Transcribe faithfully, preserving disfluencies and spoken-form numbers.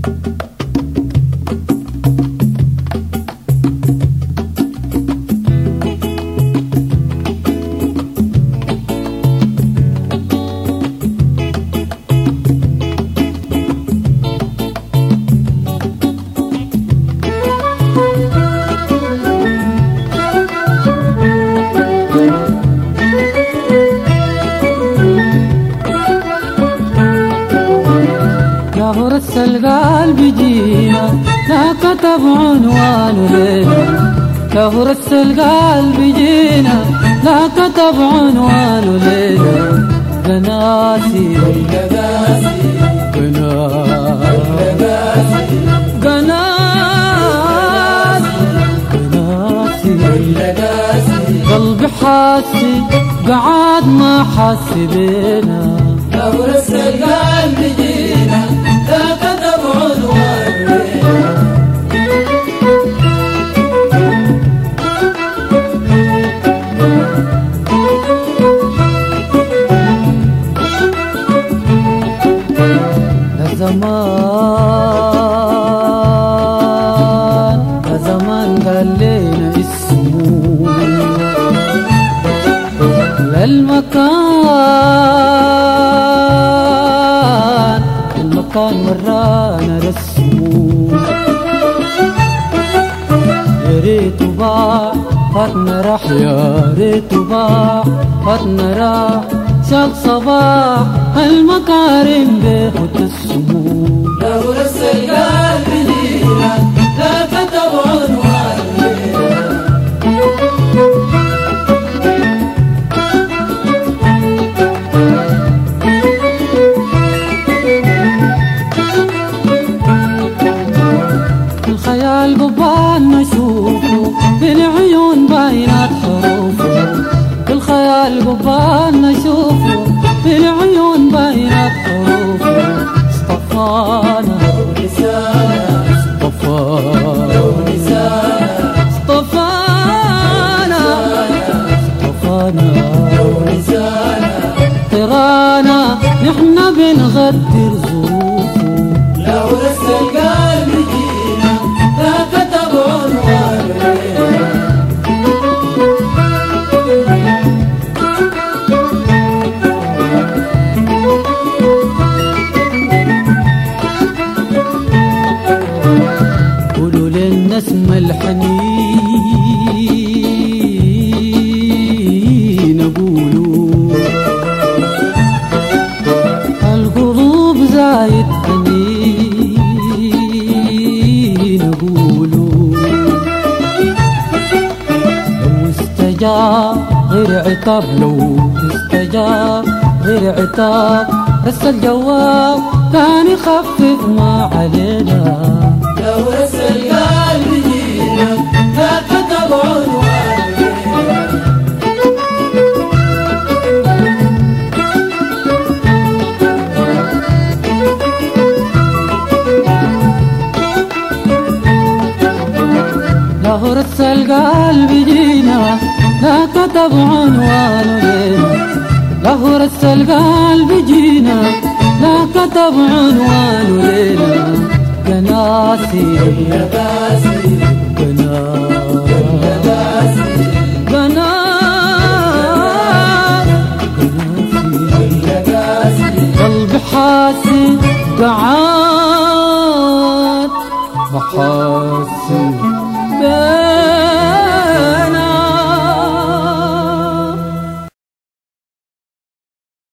ورث القلب جينا لا كتب عنوانه لينا، لا ورث القلب جينا لا كتب عنوانه لينا. قناسي قناسي قناسي قلبي حاسي قعد ما حاسي بينا. لا ورث القلب جينا لا كتب عنوانه لينا. زمان يا زمان قال لينا اسمه للمكان، المكان ورانا رسمه. يا ريته باع فاتنا راح، يا ريته باع فاتنا راح. شاق صباح المكارم به وتسمو. لا ورث القلب جينا لا كتب عنوانه لينا. الخيال قبال نشوفه بالعيون باينات حروفه، الخيال قبال نشوفه بالعيون باينات حروفه. اصطفانا اصطفانا اصطفانا اصطفانا ترانا نحن بنغدر ظروفه. لا ورث القلب جينا لا كتب عنوانه لينا. اسم الحنين أقولوا القلوب زايد حنين أقولوا. لو استجاب غير عتاب، لو استجاب غير عتاب رسل الجواب كان يخفف ما علينا. لا ورث القلب جينا لا كتب عنوانه لينا. لا ورث القلب جينا لا كتب عنوانه لينا، لا ورث القلب جينا لا كتب عنوانه لينا. قناسي قناسي قناسي قناسي قلبي حاسي قعد محاسي